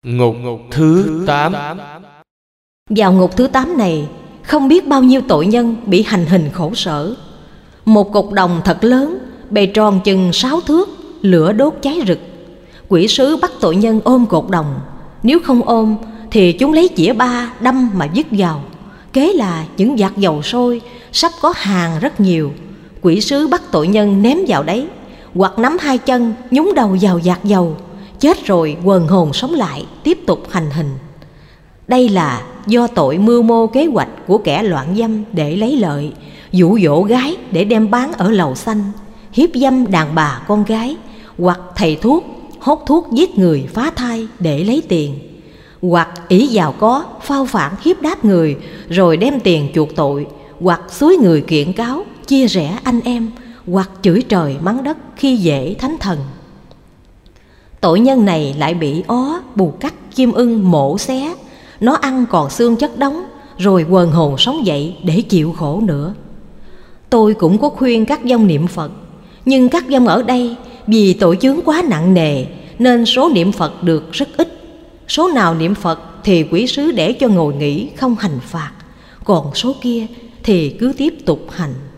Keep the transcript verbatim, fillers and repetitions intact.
Ngục thứ tám. Vào ngục thứ tám này, không biết bao nhiêu tội nhân bị hành hình khổ sở. Một cột đồng thật lớn, bề tròn chừng sáu thước, lửa đốt cháy rực. Quỷ sứ bắt tội nhân ôm cột đồng, nếu không ôm thì chúng lấy chĩa ba đâm mà vứt vào. Kế là những vạc dầu sôi sắp có hàng rất nhiều, quỷ sứ bắt tội nhân ném vào đấy, hoặc nắm hai chân nhúng đầu vào vạc dầu, chết rồi quần hồn sống lại tiếp tục hành hình. Đây là do tội mưu mô kế hoạch của kẻ loạn dâm để lấy lợi, dụ dỗ gái để đem bán ở lầu xanh, hiếp dâm đàn bà con gái, hoặc thầy thuốc hốt thuốc giết người phá thai để lấy tiền, hoặc ỷ giàu có phao phản hiếp đáp người rồi đem tiền chuộc tội, hoặc xúi người kiện cáo chia rẽ anh em, hoặc chửi trời mắng đất khi dễ thánh thần. Tội nhân này lại bị ó, bù cắt, chim ưng mổ xé, nó ăn còn xương chất đóng, rồi quần hồn sống dậy để chịu khổ nữa. Tôi cũng có khuyên các vong niệm Phật, nhưng các vong ở đây vì tội chướng quá nặng nề nên số niệm Phật được rất ít. Số nào niệm Phật thì quỷ sứ để cho ngồi nghỉ không hành phạt, còn số kia thì cứ tiếp tục hành.